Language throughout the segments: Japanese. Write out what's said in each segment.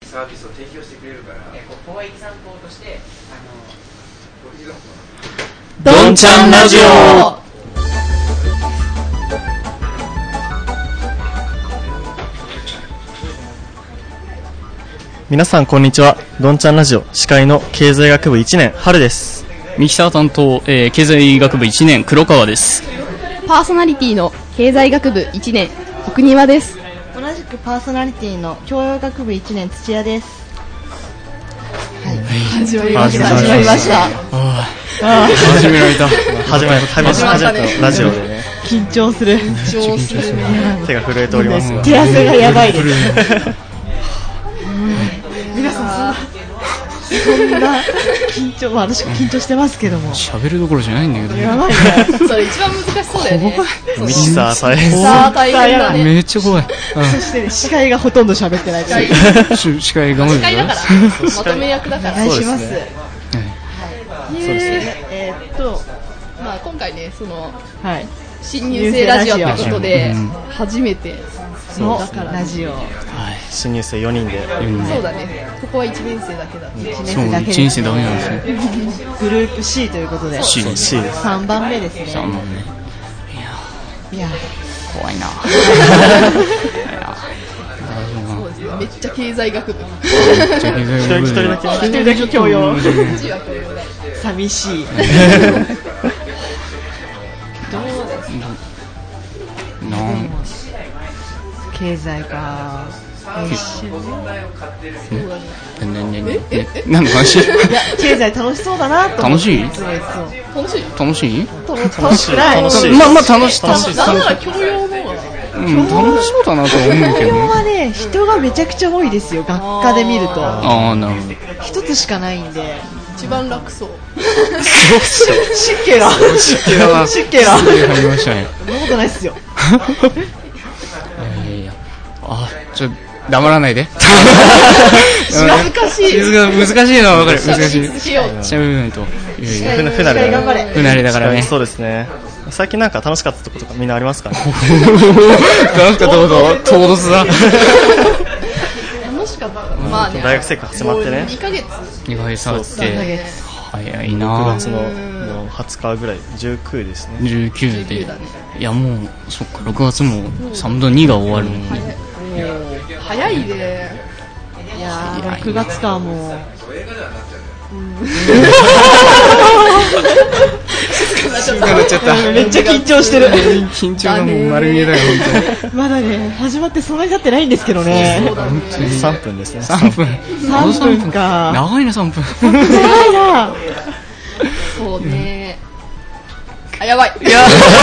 サービスを提供してくれるから、 公益散歩としてどんちゃんラジオ。 皆さんこんにちは。どんちゃんラジオ司会の経済学部1年春です。 ミキサー担当、経済学部1年黒川です。 パーソナリティの経済学部1年奥庭です。 同じくパーソナリティの教養学部1年土屋です。 はい、始まりました。始められた。 初めてのラジオでね。 緊張するね。 手が震えておりますが。 手汗がやばいです。皆さんそんな緊張、私も緊張してますけども。 喋るどころじゃないんだけど。 やばいね。 それ一番難しそうだよね。 ミキサー大変。 大変だね。 めっちゃ怖い。 そしてね、司会がほとんど喋ってない。 司会が司会だから。まとめ役だから。 お願いします。 そうですね。 まあ今回ね、そのはい。 新入生ラジオということで初めてのラジオ。 新入生4人で。 そうだね。ここは1年生だけだ。 そう、1年生だけなんですね。 グループ C ということで。 C です。 3番目ですね。 3番目。いや怖いな。 そうですね。めっちゃ経済学部。 一人だけ教養。寂しい。どうですか。経済か。 何の話？ いや、経済楽しそうだなと思って。 楽しい？ 楽しくない。 まあ楽しい。 なんなら教養の方が楽しそうだなと思うけど。 教養はね、人がめちゃくちゃ多いですよ。学科で見ると。 ああ、なるほど。 一つしかないんで。 一番楽そう。 湿気な。 湿気だな。 湿気な。 入りましたね。 そんなことないっすよ。 黙らないで。 難しい。 難しいのは分かる。難しい。 続けよう。 喋らないと。 不慣れだからね。 そうですね。最近なんか楽しかったとことかみんなありますかね。 楽しかったこと唐突だ。 楽しかった。まあね。 大学生活始まってね。 2ヶ月経って早いな。 6月のもう20日ぐらい、19ですね。 19で。いやもうそっか、6月も3分の2が終わるのに。 早いね。 いやー、6月かもう。 静かになっちゃった。 めっちゃ緊張してる。 緊張がもう丸見えだよ本当に。 まだね、始まってそんなに経ってないんですけどね。 3分ですね。 3分。 3分か。 長いな3分。 長いな。 そうね。あ、やばい。 いや。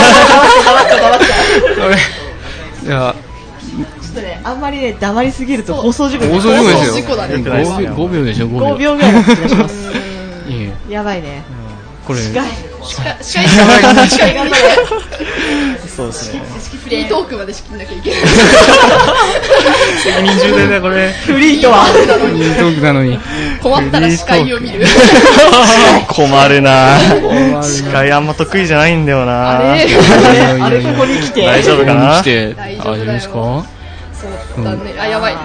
いや。 あんまりね、黙りすぎると放送事故ですよ。 5 秒でしょ。 5秒ぐらいの気がします。やばいね。 これ。 司会頑張れ。 そうですね。 フリートークまで仕切んなきゃいけない。 責任重大だこれ。 フリーとは。 フリートークなのに。 困ったら司会を見る。 困るな。司会あんま得意じゃないんだよな。 あれここに来て。 大丈夫かな。 大丈夫ですか。 そうだね。あ、やばい。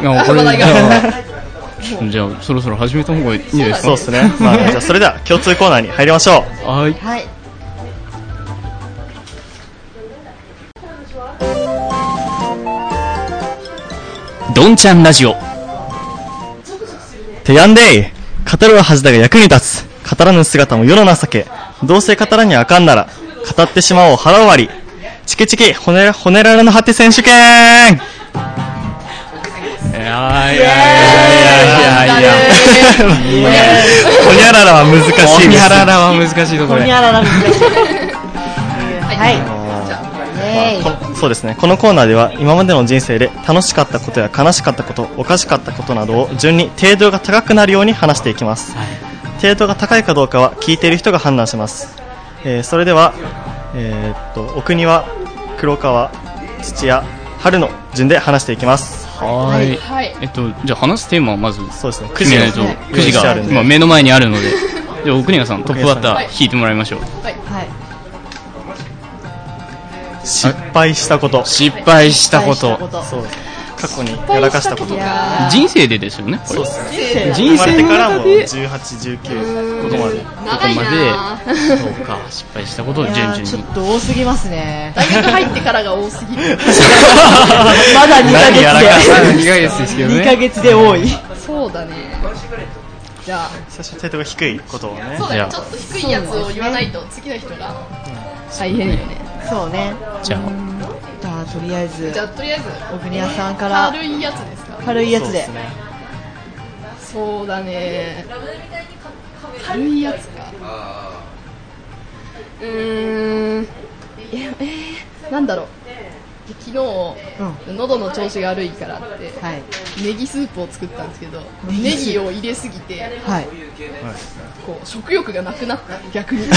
じゃあそろそろ始めた方がいいですか。 そうですね。まあじゃあそれでは共通コーナーに入りましょう。 はい。どんちゃんラジオ。 てやんでい。語るは恥だが役に立つ。語らぬ姿も世の情け。どうせ語らにあかんなら語ってしまおう腹割り。チキチキ骨ららの果て選手権。 いやほにゃららは難しいです。 ほにゃららは難しいところ。 ほにゃらら難しい。はい。 そうですね。このコーナーでは今までの人生で楽しかったことや悲しかったこと、おかしかったことなどを順に程度が高くなるように話していきます。程度が高いかどうかは聞いている人が判断します。それでは奥庭、黒川、土屋、春の順で話していきます。 はい。じゃあ話すテーマはまずそうですね。 9時が今目の前にあるので、じゃあ奥庭さんトップバッター引いてもらいましょう。 はい。 失敗したこと。 失敗したこと。 そう。 過去にやらかしたことが人生でですよね、これ。 人生の中で18、19ここまで長いなそうか、失敗したことを順々に。 ちょっと多すぎますね。 大学入ってからが多すぎる。 まだ2ヶ月で。 2ヶ月ですけどね。 2ヶ月で多い。 そうだね。じゃあ、 最初程度が低いことをね。 そうだよ、ちょっと低いやつを言わないと次の人が大変よね。 そうね。 じゃあとりあえず、小国屋さんから軽いやつですか？ 軽いやつで。 そうだね。軽いやつか。なんだろう。昨日、喉の調子が悪いからって、ネギスープを作ったんですけど、ネギを入れすぎて、こう食欲がなくなった、逆に。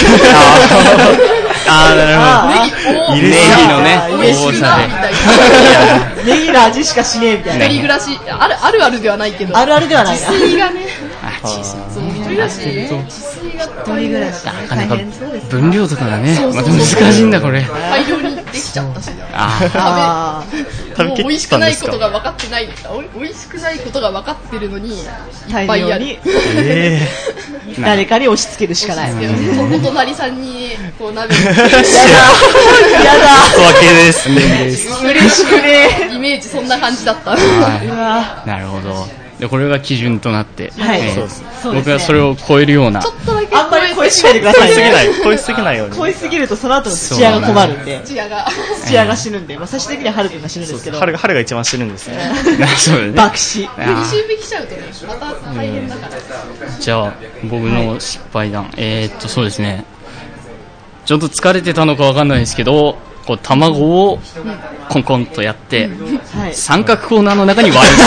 なるほど。ネギのね、 美味しくなみたいな。 ネギの味しかしねえみたいな。 一人暮らし、あるあるではないけど、 あるあるではないな。 自炊がね、 そう一人暮らし、自炊が大変だし、 なかなか分量とかがね、また難しいんだこれ。 大量にできちゃったし、 食べきもう美味しくないったんですか？ ことが分かってない、美味しくないことが分かってるのに、いっぱいやる。 誰かに押し付けるしかない。 お隣さんにこう鍋にやだ。 小分けです。 嬉しくね。 イメージそんな感じだった。 なるほど。でこれが基準となって、僕はそれを超えるような。 ちょっとだけあんまり超えすぎないでくださいね。 超えすぎないように。 超えすぎるとその後の土屋が困るんで。 土屋が死ぬんで、最終的には春くんが死ぬんですけど。 春が一番死ぬんですね。 爆死。 2周引きしちゃうとね、また大変だから。 じゃあ僕の失敗談、そうですね。ちょっと疲れてたのかわかんないですけど、こう卵をコンコンとやって、三角コーナーの中に割る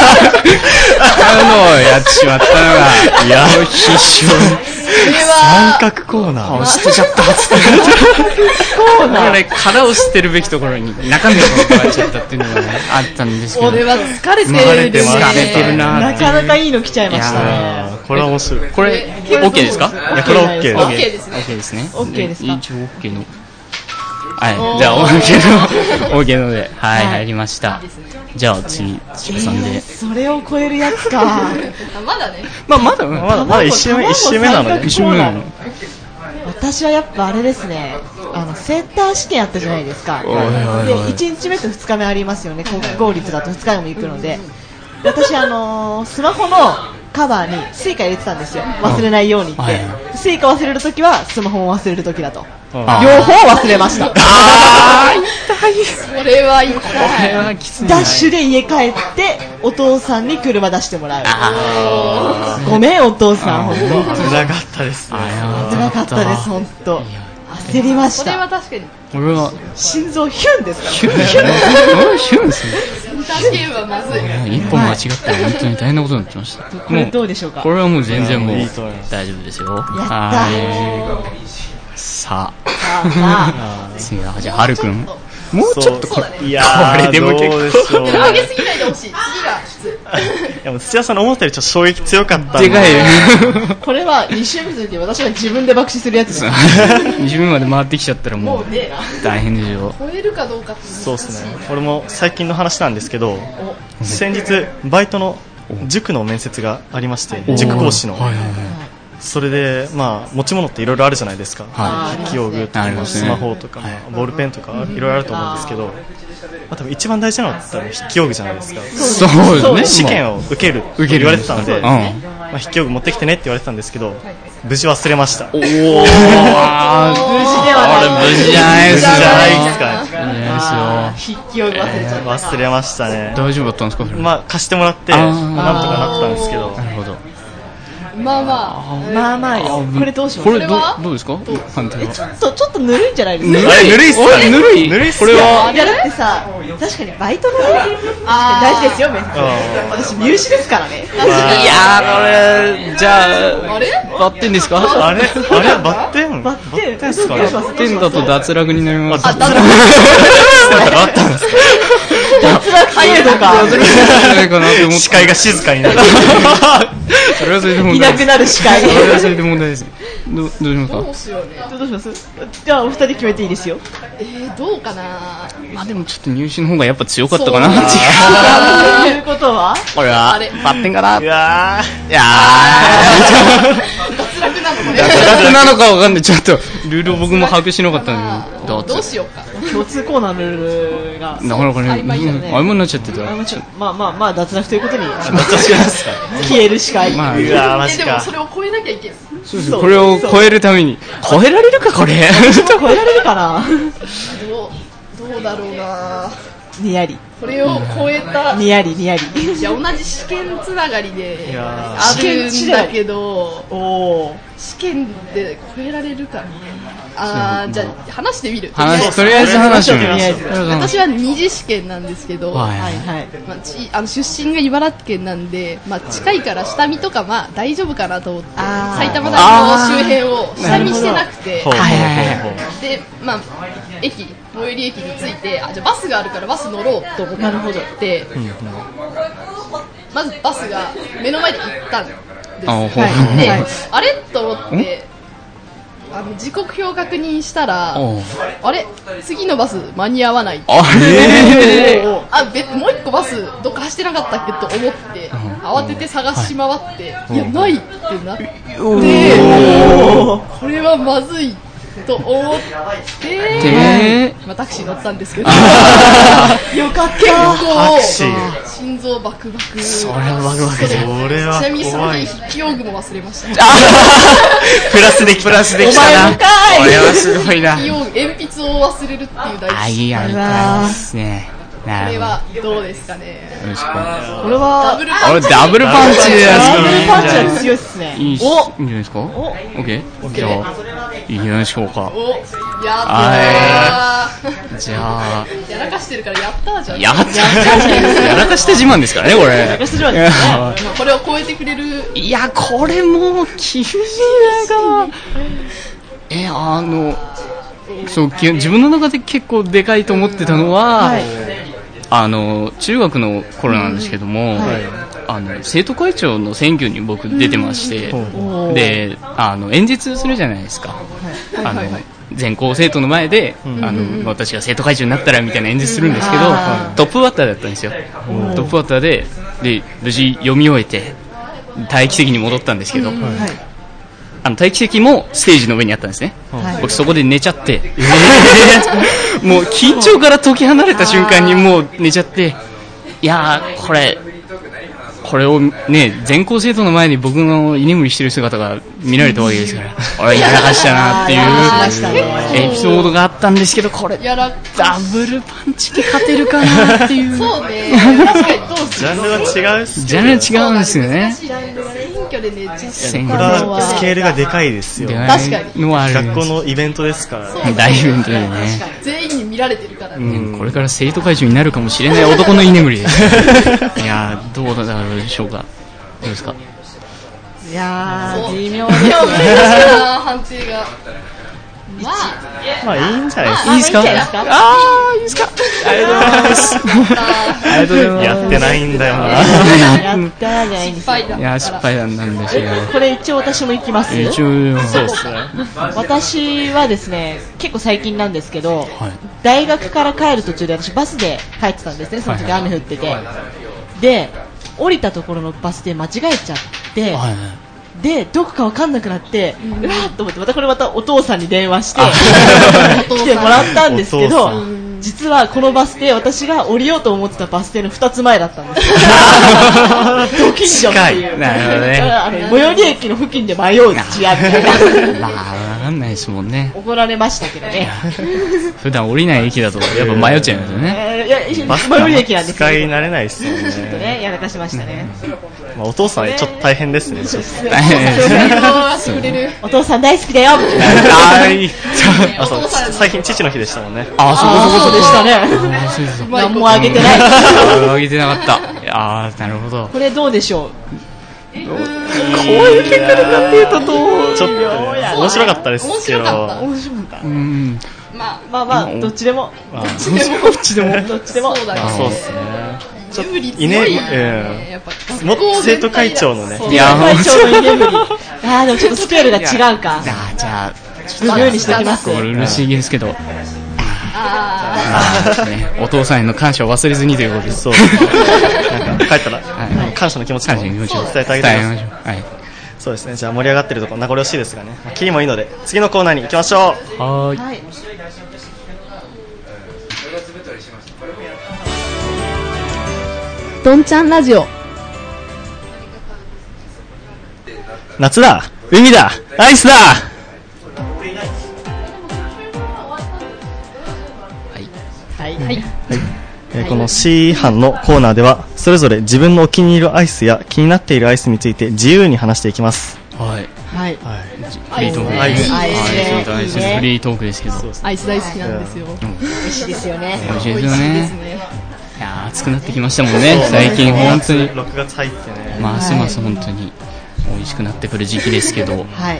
のをやってしまったのが、いや必勝。 三角コーナー捨てちゃったっつってだから殻を捨てるべきところに中身が分かっちゃったっていうのが、ね、あったんですけど、 俺は疲れてるな。 なかなかいいの来ちゃいましたね。 これは面白い。 これ OK ですか？ いや、これは OK ですね。 OK ですね。 OK ですか？ 一応 OK の。はい、じゃあ OK ので、はい、入りました。じゃあ次、千葉さんで。 それを超えるやつか。 まだね。 まだ 1周目なので。 1周目なの。 私はやっぱあれですね、センター試験あったじゃないですか。で、1日目と2日目ありますよね。国公立だと2日目も行くので。私、スマホのカバーにスイカ入れてたんですよ。忘れないようにって。スイカ忘れるときはスマホも忘れるときだと。両方忘れました。 それは痛い。 ダッシュで家帰ってお父さんに車出してもらう。ごめんお父さん、本当。 辛かったですね。 辛かったです本当。焦りました。 それは確かに。 俺は心臓ヒュンですか？ ヒュンですね。 センター試験はまずい。 一歩間違ったら本当に大変なことになってました。 これどうでしょうか？ これはもう全然もう大丈夫ですよ。さあ、次はじゃあはるくん。もうちょっとこれ、 いやこれでも結構上げすぎないでほしい。次がきつい。 でも土屋さんの思ったよりちょっと衝撃強かったんでかい。 これは2周目の時私が自分で爆死するやつです。 2周目まで回ってきちゃったらもう大変ですよ。 超えるかどうかってそうですね。俺も最近の話なんですけど、先日バイトの塾の面接がありまして、塾講師の。それで、まあ、持ち物っていろいろあるじゃないですか。筆記用具とか、スマホとか、ボールペンとか、いろいろあると思うんですけど、まあ、多分一番大事なのって筆記用具じゃないですか。 そうですね。 試験を受けるって言われてたんで、まあ、筆記用具持ってきてねって言われてたんですけど、無事忘れました。 無事ではない。 無事じゃないです筆記用具忘れちゃった。 忘れましたね。 大丈夫だったんですか？ まあ、貸してもらって、なんとかなったんですけど。 なるほど。 まあよ。これどうしよう。 これどうですか？判定は。 ちょっとぬるいんじゃないですか？ ぬるいっすか？ぬるいこれは。 いやだってさ、確かにバイトの大事ですよ面接。私入試ですからね。 いやこれじゃあバッテンですか？ あれバッテンですかね。 バッテンだと脱落になります。 脱落ですか？ 脱落制度か。 視界が静かになる。 それはそれで問題。 いなくなる視界。 それはそれで問題です。 どうしますか？ どうしようね。 どうします？じゃあお二人決めていいですよ。 どうかな。 まあでもちょっと入試の方がやっぱ強かったかなっていう。ということはこれはバッテンかな。いやー脱落なのかね。 脱落なのかわかんない。ちょっとルールを僕も把握しなかったので、 どうしようか。 共通コーナーのルールがなかなかね、曖昧になっちゃってた。 まあ脱落ということに消えるしかい。 マジでもか。 それを超えなきゃいけない。 そうです。これを超えるために超えられるかこれ。 超えられるかな。 どうだろうな。 にやり。 これを超えた。 にやり。いや同じ試験つながりであるんだけど、試験で超えられるかな。じゃあ話してみる。 とりあえず話してみる。 私は二次試験なんですけど、出身が茨城県なんで、近いから下見とか大丈夫かなと思って埼玉大の周辺を下見してなくて、で最寄り駅に着いて、じゃあバスがあるからバス乗ろうと思って、まずバスが目の前で行ったんです。で、あれと思って時刻表確認したら、あれ次のバス間に合わない。もう一個バスどっか走ってなかったっけと思って慌てて探し回って、いやないってなって、これはまずいと思ってタクシー乗ったんですけど、よかった。結構心臓バクバク。 それはバクバクで。 ちなみにその日筆記用具も忘れました。 プラスできたな。これはすごいな。 鉛筆を忘れるっていう大事。 いいですね。 これはどうですかね。 これはダブルパンチでダブルパンチは強いっすね。 いいんじゃないですか。オッケー。じゃあいいんじゃないでしょうか。じゃあやらかしてるからやったじゃん。 やらかした自慢ですからねこれ。 これを超えてくれる。 いやこれもう厳しいな。そう自分の中で結構でかいと思ってたのは、中学の頃なんですけども、生徒会長の選挙に僕出てまして、で演説するじゃないですか。全校生徒の前で、私が生徒会長になったらみたいな演説するんですけど、トップバッターだったんですよ。トップバッターで無事読み終えて待機席に戻ったんですけど、待機席もステージの上にあったんですね。僕そこで寝ちゃって、もう緊張から解き放れた瞬間にもう寝ちゃって、いやーこれをね、全校生徒の前に僕の居眠りしてる姿が見られたわけですから、俺やらかしたなっていうエピソードがあったんですけど、これダブルパンチで勝てるかなっていう。 そうね、確かにどうする。 ジャンルは違うっす。 ジャンルは違うんですよね。 選挙で寝ちゃったこれはスケールがでかいですよ。 確かに学校のイベントですから。 大イベントでね。 全員に見られてるからね。 これから生徒会長になるかもしれない男の居眠りです。いやどうだろうでしょうか。どうですか。 いや微妙ですね。判定が。 まあいいんじゃないですか。いいですか。いいですか。ありがとうございます。 やってないんだよな。 やってないじゃないんですよ。 いや失敗談なんですよ。 これ一応私も行きます。 一応そうですね。 私はですね、結構最近なんですけど、大学から帰る途中で私バスで帰ってたんですね。その時雨降ってて、で降りたところのバスで間違えちゃって。でどこか分かんなくなって、うわーっと思ってまたお父さんに電話して来てもらったんですけど、実はこのバス停私が降りようと思ってたバス停の2つ前だったんですよ。ド近所っていう。 なるほどね。 最寄り駅の付近で迷う違うみたいな。 分かんないですもんね。 怒られましたけどね。 普段降りない駅だとやっぱ迷っちゃいますよね。 最寄り駅なんですけど使い慣れないですよね。 ちょっとねやらかしましたね。 お父さんちょっと大変ですね。 お父さん大好きだよ。 最近父の日でしたもんね。 そうでしたね。何もあげてない。 あげてなかった。なるほど。 これどうでしょう。 こういう結果かっていうとどう。 ちょっと面白かったですけど。 面白かった。まあどっちでも。 どっちでも。 そうだね。 そうですね。 居眠り強いね。やっぱもっと生徒会長のね。 いや、会長の居眠り。でもちょっとスケールが違うか。 じゃあ、 ブルーにしておきます。 うるしいですけど。お父さんへの感謝を忘れずにということです。 そう。なんか帰ったら、感謝の気持ちを伝えてあげてください。そうですね。じゃあ盛り上がってるところ名残惜しいですがね。キリもいいので次のコーナーに行きましょう。 はい。 どんちゃんラジオ。 夏だ、海だ、アイスだ。この C 班のコーナーではそれぞれ自分のお気に入りのアイスや気になっているアイスについて自由に話していきます。 はい。 フリートーク。 アイスフリートークですけど。 アイス大好きなんですよ。 美味しいですよね。 美味しいですよね。いや暑くなってきましたもんね。最近本当に。 6月入ってね。 ますます本当に美味しくなってくる時期ですけど。 はい。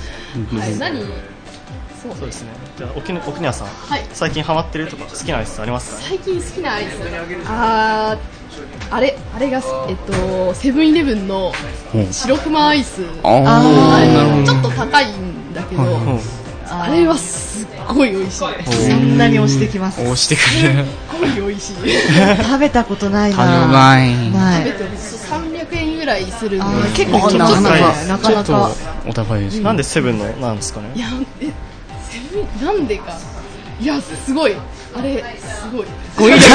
そうですね。じゃあ奥庭さん、最近ハマってるとか好きなアイスありますか？ 最近好きなアイス、あれがセブンイレブンの白くまアイス。ちょっと高いんだけど、あれはすっごい美味しい。 そんなに押してきます。 押してくる。 すっごい美味しい。 食べたことないな。 食べて300円ぐらいするんで、 結構なかなかお高いです。 なんでセブンのなんですかね？ いや、なんでか、いや、すごい、あれ、すごい。 語彙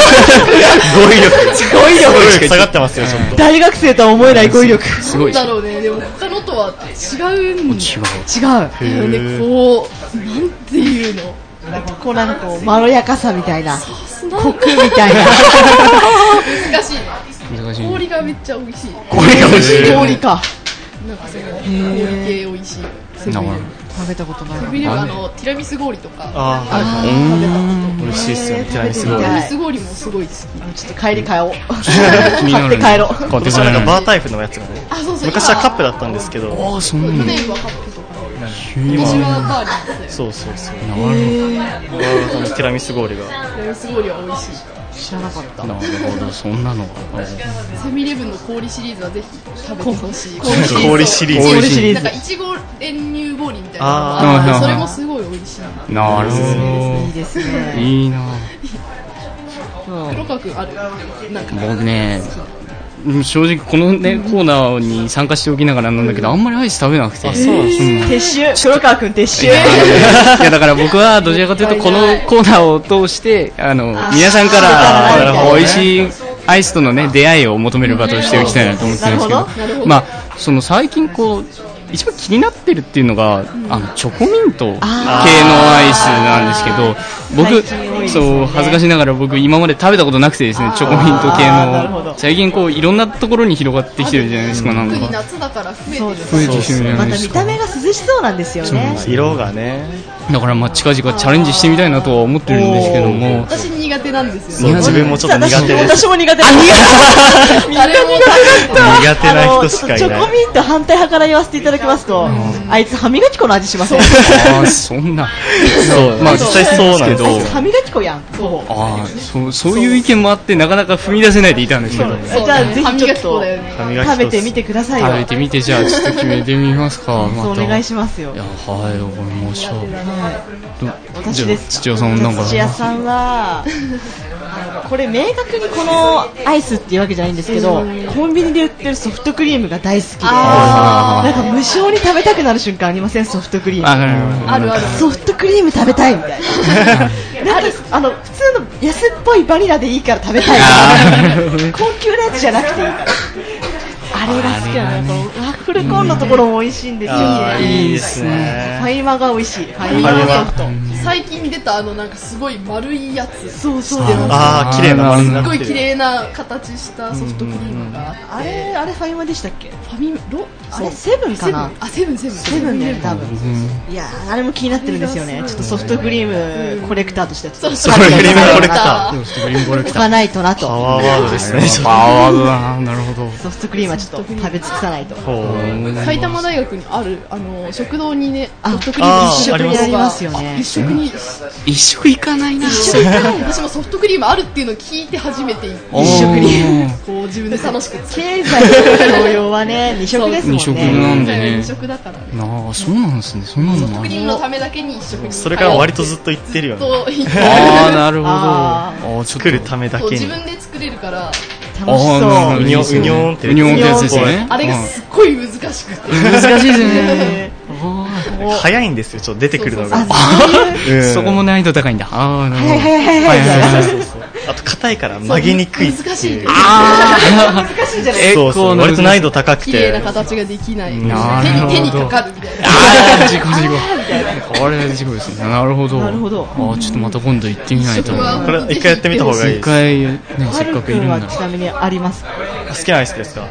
力下がってますよ、ちょっと。 大学生とは思えない語彙力。 すごい。 なんだろうね、でも他のとは違う。 違う。 こう、なんていうの。 こうなんかこう、まろやかさみたいな。コクみたいな。 難しい。氷がめっちゃ美味しい。 氷か。 なんかその、氷系美味しい。 食べたことない。 セブンイレブンティラミス氷とか食べたこと美味しいですよね。ティラミス氷。 ティラミス氷もすごい好き。 ちょっと帰り買おう。買って帰ろう。 私はなんかバータイプのやつがね。昔はカップだったんだ去ですけど。 年はカップとか。今はバーになって。 そう。ティラミス氷が。 ティラミス氷は美味しい。 知らなかった。 なるほど、そんなのが。 セブンイレブンの氷シリーズはぜひ食べてほしい。 氷シリーズ。 なんかいちご練乳氷みたいなのがあって、それもすごい美味しい。 なるほど。 いいですね。 いいな。 黒川くんある？なんか僕ね。正直このねコーナーに参加しておきながらなんだけどあんまりアイス食べなくて。 撤収。黒川くん撤収。 いやだから僕はどちらかというとこのコーナーを通して皆さんから美味しいアイスとのね出会いを求める場としておきたいなと思ってるんですけど、まあその最近こう一番気になってるっていうのがチョコミント系のアイスなんですけど、僕そう恥ずかしながら僕今まで食べたことなくてですね、チョコミント系の最近こういろんなところに広がってきてるじゃないですか。なんか特に夏だから増えてきてるじゃないですか。また見た目が涼しそうなんですよね。 色がね。 だからまあ近々チャレンジしてみたいなとは思ってるんですけども、 私苦手なんですよね。 自分もちょっと苦手です。 私も苦手。 苦手な人しかいない。 チョコミント反対派から言わせていただきますと、あいつ歯磨き粉の味しません？ そんな。 まあ実際そうなんですけど。 歯磨き粉やん。 そういう意見もあってなかなか踏み出せないでいたんですけど。 じゃあぜひちょっと食べてみてくださいよ。 食べてみてじゃあちょっと決めてみますか。 お願いしますよ。 はい、わかりました。 私です。 土屋さんなんか。 土屋さんはこれ明確にこのアイスっていうわけじゃないんですけど、コンビニで売ってるソフトクリームが大好きで、なんか無性に食べたくなる瞬間ありません？ソフトクリーム。 ある。 ソフトクリーム食べたいみたいな。普通の安っぽいバニラでいいから食べたい。高級なやつじゃなくていいから。あれが好きなの。このワッフルコーンのところも美味しいんですよね。 いいですね。 ファイマが美味しい。ファイマソフト。 最近出たなんかすごい丸いやつ。 そう。 綺麗な丸になってる。 すごい綺麗な形したソフトクリームがあって。あれファイマでしたっけ？あれセブンかな？セブンね多分。いやあれも気になってるんですよね。ちょっとソフトクリームコレクターとしてソフトクリームコレクター置かないとなと。 パワーワードですね。 パワーワードだな。なるほど。 ソフトクリームはちょっと食べ尽くさないと。 埼玉大学にある食堂にねソフトクリーム一食ありますよね。 一食20 に一食いかないな。 私もソフトクリームあるっていうのを聞いて初めて一食にこう自分で楽しく経済の教養はね2食ですもんね。 2食なんでね。 2食だからね。 ああ、そうなんですね。そんなのソフトクリームのためだけに1食にそれから割とずっと言ってるよね。 ああ、なるほど。 作るためだけに自分で作れるから楽しそう。 うにょんってうにょんってやつですね。 あれがすっごい難しくて難しいですね。 早いんですよ、ちょっと出てくるのが。 そこも難易度高いんだ。ああ、なるほど。 早い。 あと硬いから曲げにくい。 難しい。 難しいじゃないですか。 そうそう、割と難易度高くて。 綺麗な形ができない。手にかかるみたいな。 ああ、事故。これは事故ですね。なるほど。ああ、ちょっとまた今度行ってみないと。 これ一回やってみた方がいい。 一回ね、せっかくいるんだ。 ちなみにあります。 好きなアイスですか？ はい。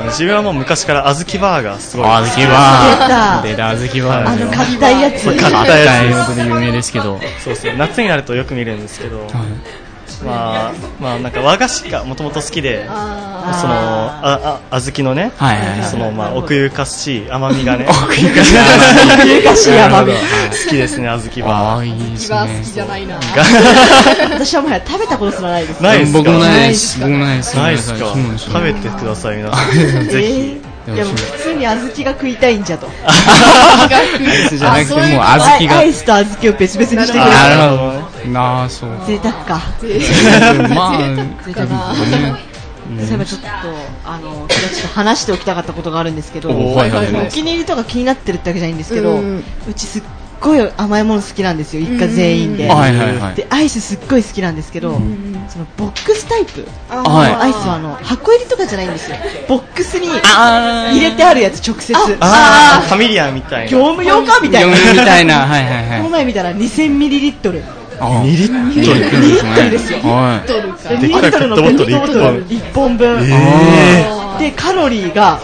自分はもう昔から小豆バーがすごい。 小豆バー。出た、小豆バー。 硬いやつ。 硬いやつで有名ですけど。 そうそう。夏になるとよく見るんですけど。まあなんか和菓子がもともと好きで、その小豆のね、その奥ゆかしい甘みがね、 奥ゆかしい甘み好きですね、小豆は。 一番好きじゃないな。 私はもはや食べたことすらないです。 ないですか？ 僕もないです。 ないですか？食べてください皆さん。ぜひ。 いやもう普通に小豆が食いたいんじゃと。 アイスじゃなくてもう小豆が。 アイスと小豆を別々にしてくれる。 なるほど。なあ、そう。 贅沢か。 まあ、 贅沢な。そういえばちょっと今日ちょっと話しておきたかったことがあるんですけど、お気に入りとか気になってるってわけじゃないんですけど、うちすっごい甘いもの好きなんですよ、一家全員で。でアイスすっごい好きなんですけど、そのボックスタイプのアイスは箱入りとかじゃないんですよ。ボックスに入れてあるやつ直接。 ファミリアみたいな。 業務用かみたいな。 業務みたいな。 この前見たら2000ミリリットル。 2 リットルですよ。2リットルのペットボトル1本分。でカロリーが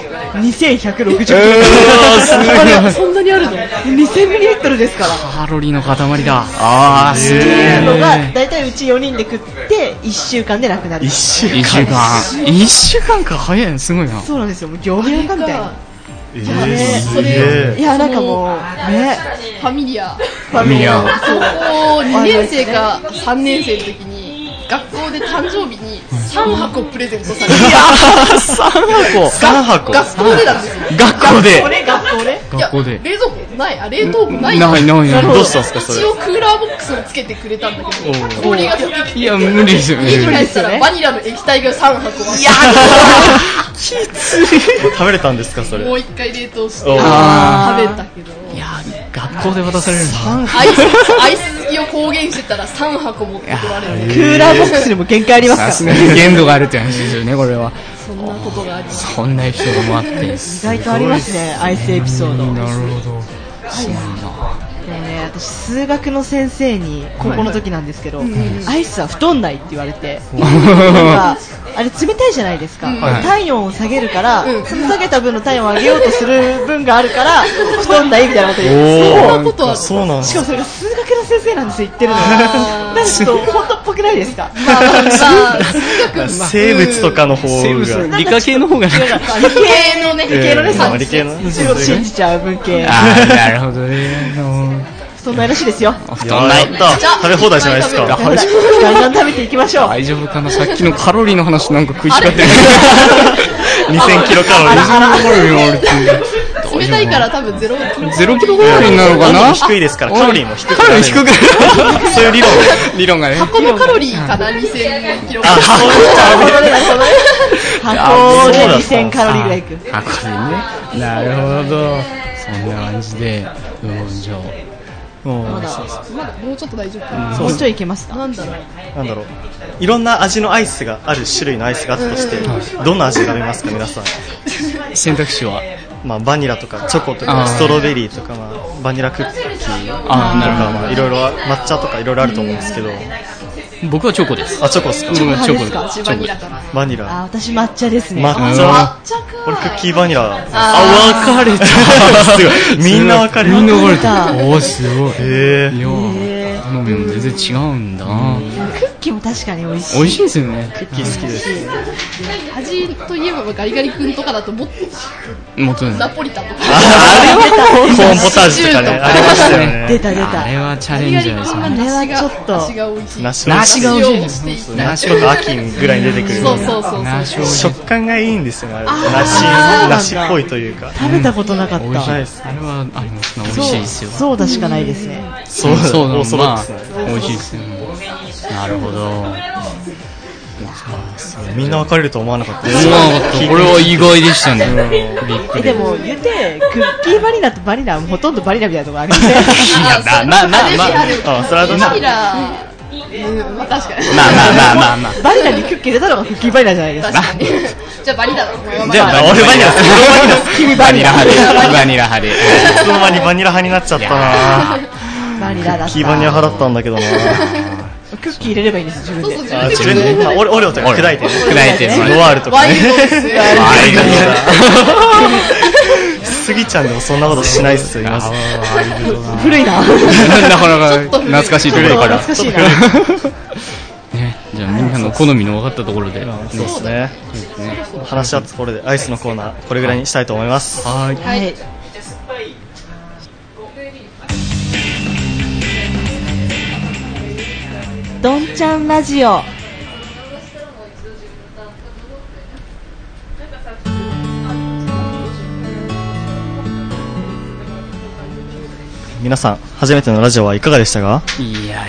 2160キロ。そんなにあるの？2000ミリリットルですから。 カロリーの塊だ。ああ、すげえ。 っていうのがだいたいうち4人で食って1週間でなくなる。 1週間か、早い、すごいな。 そうなんですよ、もう業務用かみたいな。 それいやなんかもうね、 ファミリア高校2年生か3年生の時に学校で誕生日に3箱プレゼントされて。 3箱学校でなんですよ。 学校で冷蔵庫ない、冷凍庫ない。 どうしたんですかそれ？ 一応クーラーボックスをつけてくれたんだけど、氷が溶けてきて、 いや無理ですよね。 家に帰ったらバニラの液体が3箱あって、 きつい。食べれたんですかそれ？ もう一回冷凍して食べたけど。 いや学校で渡されるの。 アイス好きを公言してたら3箱持ってこられる。 クーラーボックスにも限界ありますからね。 限度があるって話ですよね、これは。 そんなことがあります。 そんなエピソードもあって。 意外とありますね、アイスエピソード。 なるほど。すごいな。 でもね、私数学の先生に高校の時なんですけど、アイスは太んないって言われて、なんかあれ冷たいじゃないですか。体温を下げるから、その下げた分の体温を上げようとする分があるから太んないみたいなこと言う。そんなことは。 そうなんです。 しかもそれが数学の先生なんですよ、言ってるの。なんかちょっと本当っぽくないですか？ 生物とかの方が理科系の方が理系のね、 理系の信じちゃう文系。 なるほどね。 太んないらしいですよ。 太んない。 食べ放題じゃないですか。 ガンガン食べていきましょう。 大丈夫かな、さっきのカロリーの話なんか食い違ってる。 2000キロカロリー。冷たいから多分0 キロカロリーなのかな。 低いですからカロリーも低く。 そういう理論がね。 箱のカロリーかな、2000キロカロリー。 箱で2000カロリーぐらいいく。 箱でね。なるほど。そんな感じで、じゃあ。 まだもうちょっと大丈夫。 もうちょいいけますか？ なんだろう。 いろんな味のアイスがある種類のアイスがあったとして、どんな味選べますか皆さん？ 選択肢はバニラとかチョコとかストロベリーとかバニラクッキーとかいろいろ抹茶とかいろいろあると思うんですけど。 僕はチョコです。 チョコですか？ チョコですか？ バニラ。 私抹茶ですね。 抹茶。これクッキーバニラ。 分かれた。 みんな分かれた。 おー、すごい。 へえ。 いや、好みも全然違うんだな。 クッキーも確かに美味しい。 美味しいですよね。 クッキー好きです。 味といえばガリガリ君とかだともっとナポリタンとかコーンポタージュとかねありましたよね。 出た出た。 あれはチャレンジャーですね。 あれはちょっと梨が美味しい。 梨が美味しい。 梨と秋ぐらいに出てくる。 そう食感がいいんですよね。梨っぽいというか。 食べたことなかった。 あれはありますね。美味しいですよ。 ソーダしかないですね。 そうまあ美味しいですよ。なるほど。 みんな分かれると思わなかったです。 これは意外でしたね。 でも言ってクッキーバニラとバニラほとんどバニラみたいなところありません。 いやそれはどうバニラ確かにまあバニラにクッキー入れたのがクッキーバニラじゃないですか。 じゃあバニラだ。 じゃあ俺バニラ君バニラバニラ派でいつの間にバニラ派になっちゃったな。 バニラだった。 クッキーバニラ派だったんだけどな。 クッキー入れればいいんです自分で。 自分でオレオとか砕いてノワールとかね。スギちゃんでもそんなことしないっすよ。 古いな。 なかなか懐かしいところから懐かしいな。 ね、じゃあみんなの好みの分かったところで、 そうですね。話し合ったところでアイスのコーナーこれぐらいにしたいと思います。 はい。 どんちゃんラジオ。 皆さん初めてのラジオはいかがでしたか？ いや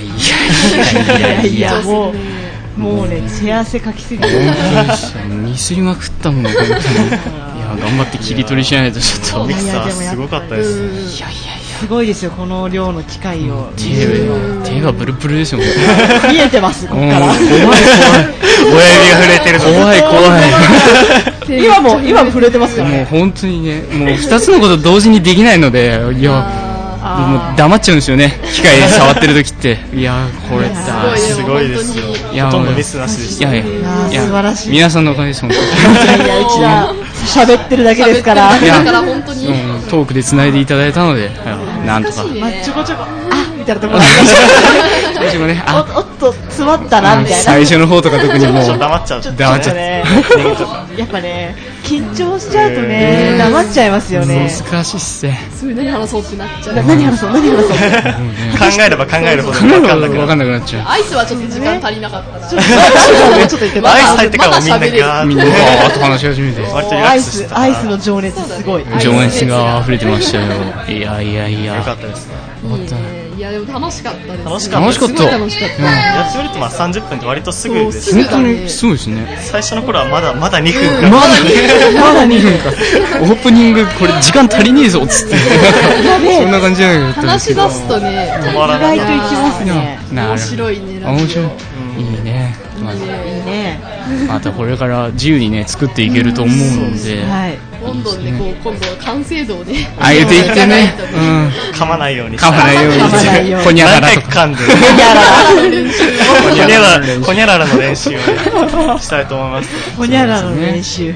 もうね手汗かきすぎてミスりまくったもんね。本当にいや頑張って切り取りしないとちょっと。 ミキサーすごかったです。 いやすごいですよこの量の機械を。 手がブルブルですよ。見えてますここから。 怖い。 親指が震えてる。 怖い。 今も震えてますからね。 もう本当にね、もう2つのこと同時にできないので、いやもう黙っちゃうんですよね。機械触ってる時って、いやこれだすごいですよ。ほとんどミスなしでした。 いや素晴らしい。 皆さんのおかげです。本当に。 いやうちら喋ってるだけですから。 だから本当にトークで繋いでいただいたので、なんとか。 ちょこちょこみたいなところありましたね。おっと詰まったなみたいな。 最初の方とか特にもう黙っちゃう。 ね。やっぱね緊張しちゃうとね黙っちゃいますよね。 難しいっすね。 すぐ何話そうってなっちゃう。 何話そう考えれば考えるほど分かんなくなっちゃう。 アイスはちょっと時間足りなかったな。 ちょっと言ってアイス入ってからもみんなガーッと話し始めて。 アイスの情熱すごい。 情熱が溢れてましたよ。いや。 よかったですね。 いやでも楽しかったです。 楽しかった。 やってみると30分って割とすぐですね。本当にそうですね。 最初の頃はまだ2分か。 まだ2分か。オープニングこれ時間足りねえぞっつって。そんな感じだよ。 話し出すとね意外といきますね。 面白いね。 面白い。いいね。またこれから自由にね作っていけると思うんで。 どんどんね今度完成度をね上げていってね。 噛まないように。 ほにゃららとか。 噛んで。ほにゃららの練習をしたいと思います。 ほにゃららの練習。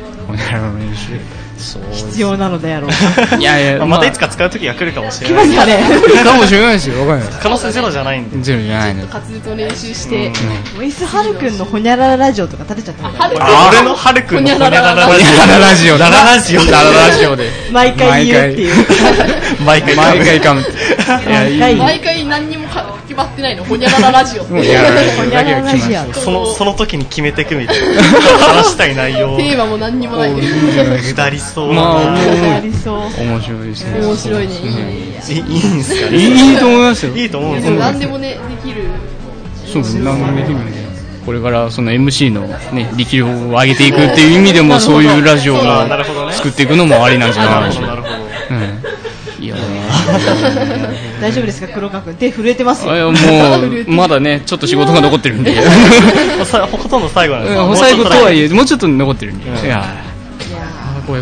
必要なのでやろう。 いやまたいつか使う時が来るかもしれない。 来ますかね。 かもしれないですよ。わかんない。 可能性ゼロじゃないんで。 ゼロじゃないの。 滑舌を練習して。 いっそはるくんのほにゃららラジオとか立てちゃったんだ。 俺のはるくんのほにゃららラジオ。 ラジオで。 毎回言うっていう。 毎回噛む。 毎回何にも決まってないの。ほにゃららラジオ。 ほにゃららラジオ。 その時に決めていくみたいな。話したい内容。 テーマも何にもない。 下りそう。 面白いですね。 面白いね。 いいんすかね。 いいと思いますよ。 いいと思うんですよ。何でもねできる。 そうです。何でもできるんで。これからその MC のね力量を上げていくっていう意味でもそういうラジオを作っていくのもありなんじゃないでしょうか。いや大丈夫ですか黒川君手震えてますよ。 もうまだねちょっと仕事が残ってるんで。 ほとんど最後なんです。 最後とはいえもうちょっと残ってるんで。いや怖い。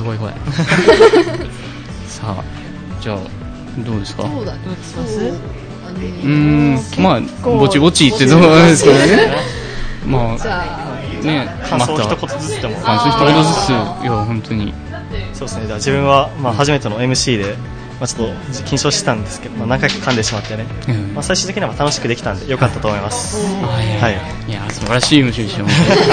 さあじゃあどうですか。 そうだね。 まあぼちぼちってどうですかね。まあね感想一言ずつでも。 感想一言ずついや本当に。 そうですね。じゃあ自分はまあ初めての MC でちょっと緊張してたんですけど、何回か噛んでしまってね、最終的には楽しくできたんで良かったと思います。 はい、いや素晴らしい MC でした。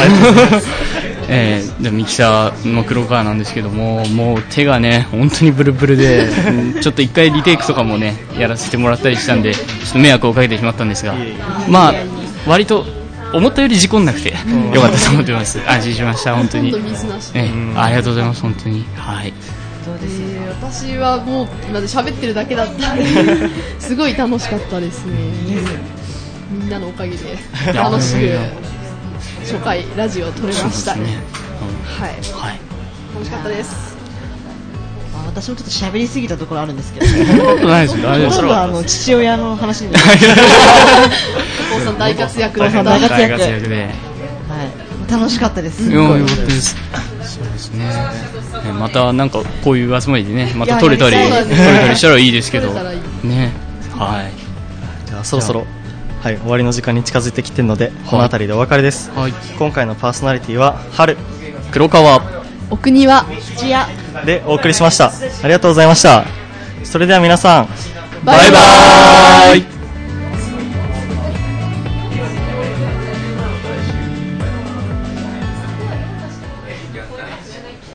でミキサーの黒川なんですけども、もう手がね本当にブルブルでちょっと1回リテイクとかもねやらせてもらったりしたんで、ちょっと迷惑をかけてしまったんですが、まあ割と思ったより事故んなくてよかったと思ってます。安心しました。本当にありがとうございます。本当に、はい。 私はもう今で喋ってるだけだったんですごい楽しかったですね。みんなのおかげで楽しく初回ラジオを撮れましたね。はい、楽しかったです。 私もちょっと喋りすぎたところあるんですけど、 ないですよ、大丈夫です。 今度は父親の話にお父さん大活躍で、 楽しかったです。 よかったです。そうですね。またなんかこういう集まりでね、また撮れたりしたらいいですけどね。はい。 じゃあそろそろ終わりの時間に近づいてきてるので、この辺りでお別れです。今回のパーソナリティは春、 黒川、 奥庭、 土屋でお送りしました。ありがとうございました。それでは皆さん、 バイバーイ。